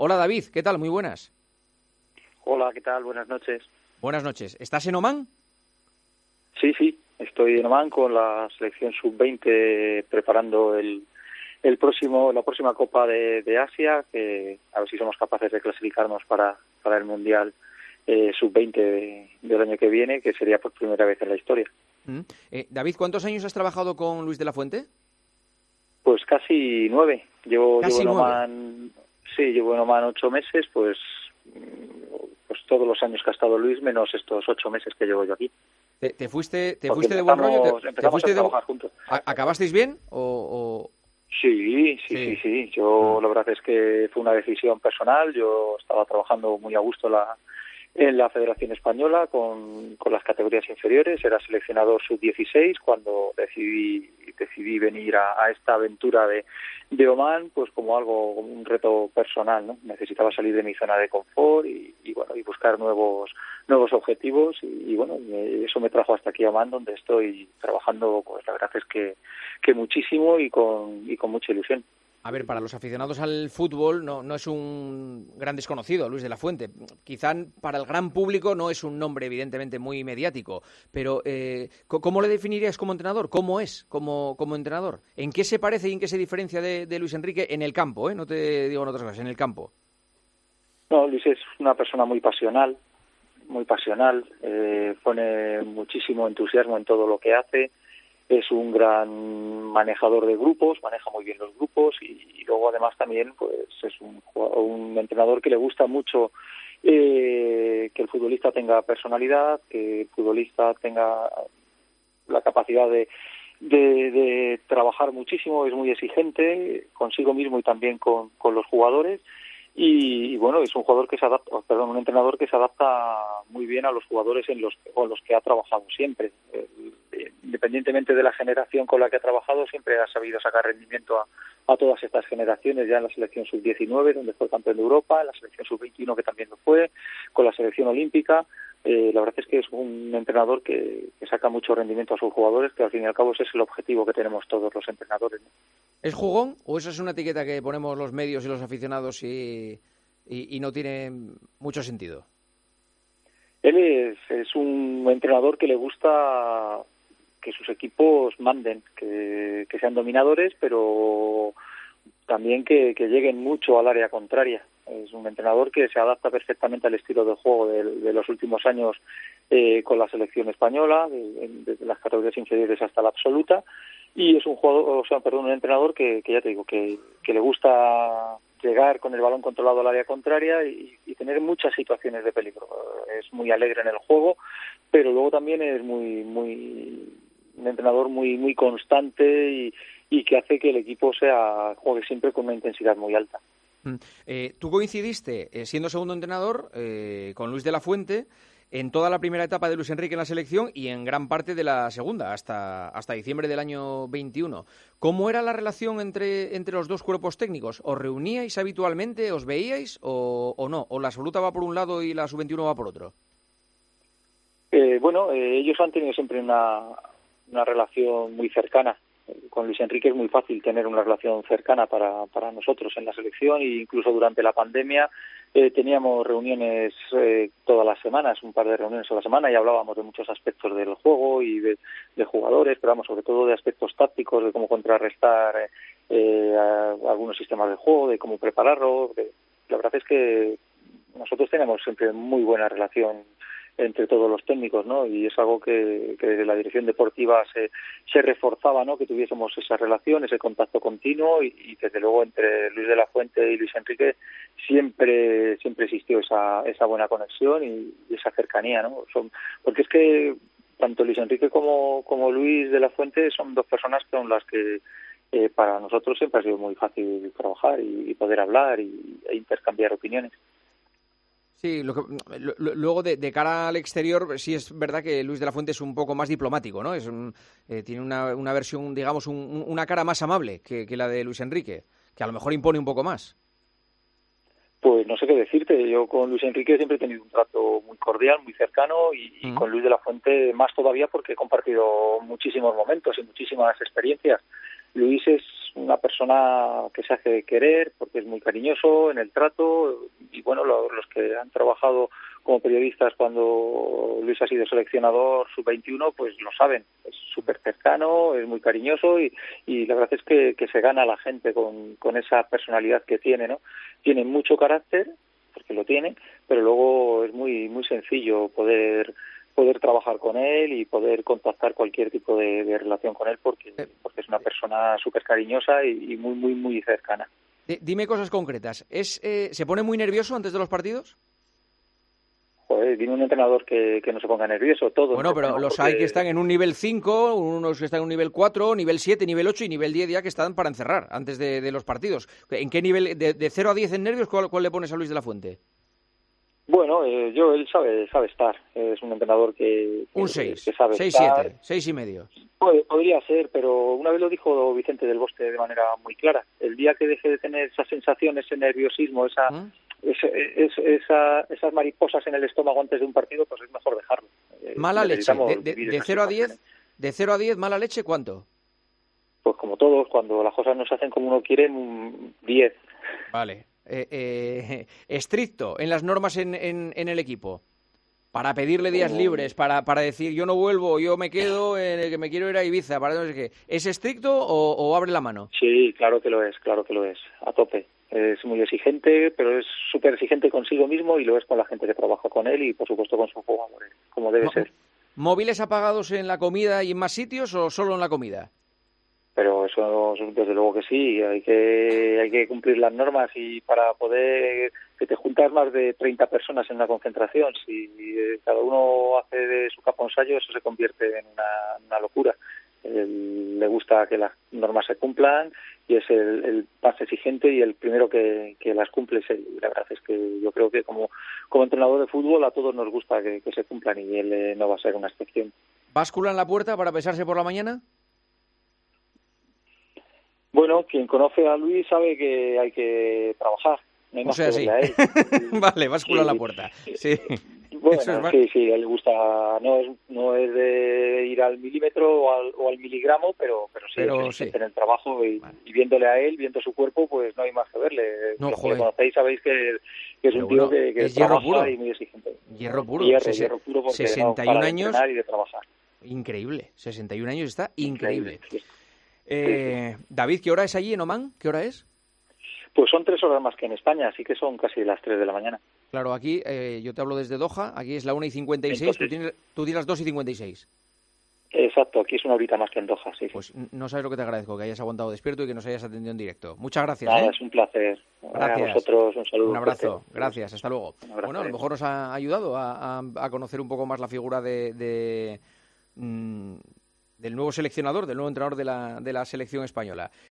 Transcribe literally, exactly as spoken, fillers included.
Hola David, ¿qué tal? Muy buenas. Hola, ¿qué tal? Buenas noches. Buenas noches. ¿Estás en Omán? Sí, sí, estoy en Omán con la selección sub veinte preparando el, el próximo, la próxima Copa de, de Asia, que a ver si somos capaces de clasificarnos para, para el Mundial eh, sub veinte de, del año que viene, que sería por primera vez en la historia. Mm. Eh, David, ¿cuántos años has trabajado con Luis de la Fuente? Pues casi nueve. Llevo, Casi llevo en nueve. Oman, sí, llevo en Oman ocho meses, pues, pues todos los años que ha estado Luis, menos estos ocho meses que llevo yo aquí. ¿Te, te fuiste, te Porque fuiste de buen rollo? ¿Te, te empezamos fuiste a de bu- trabajar juntos. ¿A- ¿Acabasteis bien? O, o... Sí, sí, sí, Sí. sí. Yo Mm. la verdad es que fue una decisión personal. Yo estaba trabajando muy a gusto la, en la Federación Española con, con las categorías inferiores. Era seleccionador sub dieciséis cuando decidí decidí venir a, a esta aventura de, de Omán, pues como algo, como un reto personal, ¿no? Necesitaba salir de mi zona de confort y, y bueno, y buscar nuevos nuevos objetivos y, y bueno, y eso me trajo hasta aquí a Omán, donde estoy trabajando, pues la verdad es que, que muchísimo y con, y con mucha ilusión. A ver, para los aficionados al fútbol no, no es un gran desconocido, Luis de la Fuente. Quizá para el gran público no es un nombre evidentemente muy mediático, pero eh, ¿cómo le definirías como entrenador? ¿Cómo es como, como entrenador? ¿En qué se parece y en qué se diferencia de, de Luis Enrique en el campo? ¿eh? No te digo en otras cosas, en el campo. No, Luis es una persona muy pasional, muy pasional, eh, pone muchísimo entusiasmo en todo lo que hace. Es un gran manejador de grupos, maneja muy bien los grupos y, y luego además también pues es un, un entrenador que le gusta mucho eh, que el futbolista tenga personalidad, que el futbolista tenga la capacidad de, de, de trabajar muchísimo, es muy exigente consigo mismo y también con, con los jugadores. Y, y bueno, es un jugador que se adapta, perdón, un entrenador que se adapta muy bien a los jugadores en los con los que ha trabajado siempre. Eh, independientemente de la generación con la que ha trabajado, siempre ha sabido sacar rendimiento a, a todas estas generaciones, ya en la selección sub diecinueve, donde fue campeón de Europa, en la selección sub veintiuno, que también lo fue, con la selección olímpica. Eh, la verdad es que es un entrenador que, que saca mucho rendimiento a sus jugadores, que al fin y al cabo ese es el objetivo que tenemos todos los entrenadores, ¿no? ¿Es jugón o eso es una etiqueta que ponemos los medios y los aficionados y, y, y no tiene mucho sentido? Él es, es un entrenador que le gusta que sus equipos manden, que, que sean dominadores, pero también que, que lleguen mucho al área contraria. Es un entrenador que se adapta perfectamente al estilo de juego de, de los últimos años eh, con la selección española, de, desde las categorías inferiores hasta la absoluta, y es un jugador, o sea, perdón, un entrenador que, que ya te digo, que, que le gusta llegar con el balón controlado al área contraria y, y tener muchas situaciones de peligro. Es muy alegre en el juego, pero luego también es muy, muy un entrenador muy, muy constante y, y que hace que el equipo sea juegue siempre con una intensidad muy alta. Mm. Eh, tú coincidiste, eh, siendo segundo entrenador, eh, con Luis de la Fuente en toda la primera etapa de Luis Enrique en la selección y en gran parte de la segunda, hasta, hasta diciembre del año veintiuno. ¿Cómo era la relación entre, entre los dos cuerpos técnicos? ¿Os reuníais habitualmente? ¿Os veíais o, o no? ¿O la absoluta va por un lado y la sub veintiuno va por otro? Eh, bueno, eh, ellos han tenido siempre una, una relación muy cercana. Con Luis Enrique es muy fácil tener una relación cercana para, para nosotros en la selección e incluso durante la pandemia eh, teníamos reuniones eh, todas las semanas, un par de reuniones a la semana y hablábamos de muchos aspectos del juego y de, de jugadores, pero vamos, sobre todo de aspectos tácticos, de cómo contrarrestar eh, a, a algunos sistemas de juego, de cómo prepararlo. De, la verdad es que nosotros tenemos siempre muy buena relación entre todos los técnicos, ¿no? Y es algo que, que desde la dirección deportiva se, se reforzaba, ¿no? Que tuviésemos esa relación, ese contacto continuo y, y desde luego entre Luis de la Fuente y Luis Enrique siempre siempre existió esa esa buena conexión y, y esa cercanía, ¿no? Son, porque es que tanto Luis Enrique como como Luis de la Fuente son dos personas con las que eh, para nosotros siempre ha sido muy fácil trabajar y, y poder hablar y, e intercambiar opiniones. Sí, lo que, lo, luego de, de cara al exterior sí es verdad que Luis de la Fuente es un poco más diplomático, ¿no? Es un, eh, tiene una, una versión, digamos, un, una cara más amable que, que la de Luis Enrique, que a lo mejor impone un poco más. Pues no sé qué decirte, yo con Luis Enrique siempre he tenido un trato muy cordial, muy cercano y, y Mm. con Luis de la Fuente más todavía porque he compartido muchísimos momentos y muchísimas experiencias. Luis es una persona que se hace querer porque es muy cariñoso en el trato y bueno, lo, los que han trabajado como periodistas cuando Luis ha sido seleccionador sub veintiuno, pues lo saben, es súper cercano, es muy cariñoso y, y la verdad es que, que se gana a la gente con, con esa personalidad que tiene, ¿no? Tiene mucho carácter, porque lo tiene, pero luego es muy muy sencillo poder poder trabajar con él y poder contactar cualquier tipo de, de relación con él porque porque es una persona súper cariñosa y, y muy muy muy cercana. Dime cosas concretas. ¿Es eh, ¿Se pone muy nervioso antes de los partidos? Joder, dime un entrenador que, que no se ponga nervioso, todos. Bueno, pero los porque... hay que están en un nivel cinco, unos que están en un nivel cuatro, nivel siete, nivel ocho y nivel diez ya que están para encerrar antes de, de los partidos. ¿En qué nivel, de, de cero a diez en nervios, cuál, cuál le pones a Luis de la Fuente? Bueno, eh, yo él sabe sabe estar, es un entrenador que, que un seis, que sabe seis, estar. siete, seis y medio. Pod- podría ser, pero una vez lo dijo Vicente del Bosque de manera muy clara. El día que deje de tener esa sensación, ese nerviosismo, esa, ¿Mm? esa, esa, esa esas mariposas en el estómago antes de un partido, pues es mejor dejarlo. Eh, Mala leche, de, de, vivir de esas cero a diez, situaciones. de cero a diez, mala leche, ¿cuánto? Pues como todos, cuando las cosas no se hacen como uno quiere, un diez. Vale. Eh, eh, estricto en las normas en, en, en el equipo para pedirle días Como- libres, para, para decir yo no vuelvo, yo me quedo en el que me quiero ir a Ibiza, para no sé qué. ¿Es estricto o, o abre la mano? Sí, claro que lo es, claro que lo es, a tope. Es muy exigente, pero es súper exigente consigo mismo y lo es con la gente que trabaja con él y por supuesto con sus jugadores, como debe Mo- ser. ¿Móviles apagados en la comida y en más sitios o solo en la comida? Pero eso desde luego que sí, hay que hay que cumplir las normas y para poder que te juntas más de treinta personas en una concentración, si eh, cada uno hace de su capa un sayo, eso se convierte en una, una locura. Él, le gusta que las normas se cumplan y es el, el más exigente y el primero que, que las cumple es él. La verdad es que yo creo que como, como entrenador de fútbol a todos nos gusta que, que se cumplan y él eh, no va a ser una excepción. ¿Báscula en la puerta para pesarse por la mañana? Bueno, quien conoce a Luis sabe que hay que trabajar. No hay O más sea, que sí. verle a él. Vale, báscula en la Sí. puerta. Sí. Bueno, Eso es va- sí, sí, a él le gusta, no es, no es de ir al milímetro o al, o al miligramo, pero, pero sí, Pero es exigente sí. en el trabajo y, Vale. y viéndole a él, viendo su cuerpo, pues no hay más que verle. No, Los que joder. le conocéis sabéis que, que es Pero un tío bueno, que, que es hierro trabaja puro. y muy exigente. Hierro puro. Hierro, Sese- hierro puro porque sesenta y no un para de años. entrenar y de trabajar. Increíble. sesenta y un años está increíble. Sí. Eh, David, ¿qué hora es allí en Oman? ¿Qué hora es? Pues son tres horas más que en España, así que son casi las tres de la mañana. Claro, aquí eh, yo te hablo desde Doha, aquí es la una y cincuenta y seis, tú, Entonces- tienes, tú tienes las dos y cincuenta y seis. Exacto, aquí es una horita más que en Doha, sí. sí. Pues n- no sabes lo que te agradezco, que hayas aguantado despierto y que nos hayas atendido en directo. Muchas gracias. Nada, ¿eh? es un placer. Gracias. A vosotros un saludo. Un abrazo, fuerte. gracias, hasta luego. Un abrazo. Bueno, a lo mejor nos ha ayudado a, a- a conocer un poco más la figura de, de, mm, del nuevo seleccionador, del nuevo entrenador de la, de la selección española.